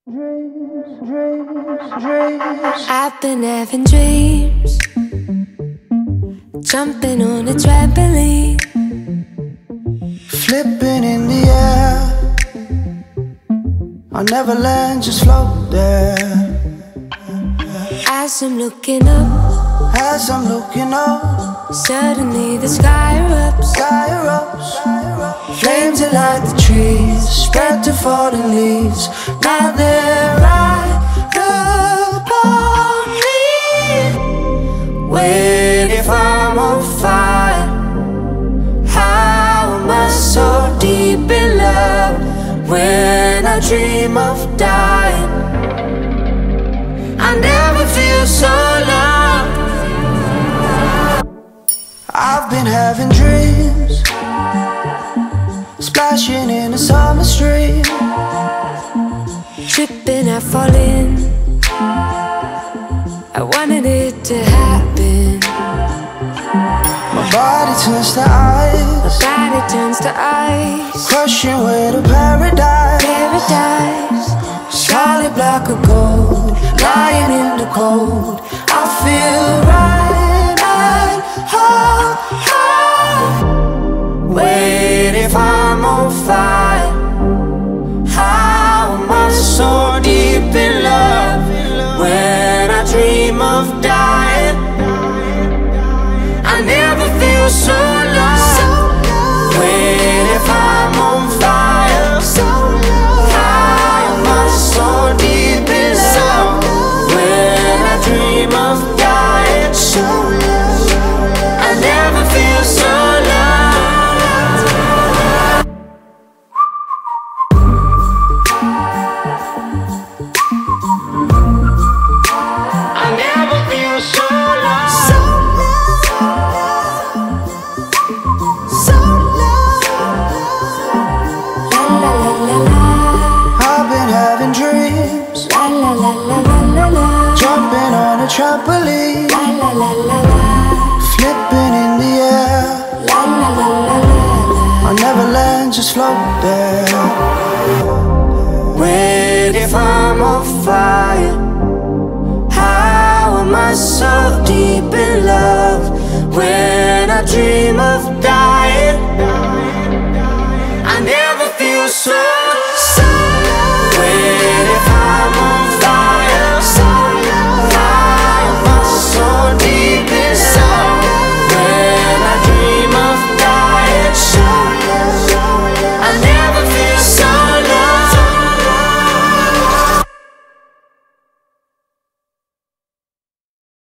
I've been having dreams, jumping on a trampoline, flipping in the air. I'll never land, just float there. as I'm looking up, suddenly the sky erupts. Flames that light the trees, spread to falling leaves. Now they're right upon me. Wait, if I'm on fire, how am I so deep in love? When I dream of dying, I never feel so loved. I've been having dreams, splashing in a summer stream, Tripping, I fall in, I wanted it to happen. my body turns to ice, Body turns to ice, crushing way to paradise. Solid black or gold, lying in the cold. I feel right at home. Wait, if I'm on fire, how am I so deep in love? When I dream of dying, I never feel so loved. Wait, if I'm on fire, how am I so deep in love? When I dream of dying, I never feel so loved. I never feel so loved. I've been having dreams, jumping on a trampoline, flipping in the air. I'll never land, just float there. Wait, if I'm on fire, how am I so deep in love? When I dream of dying,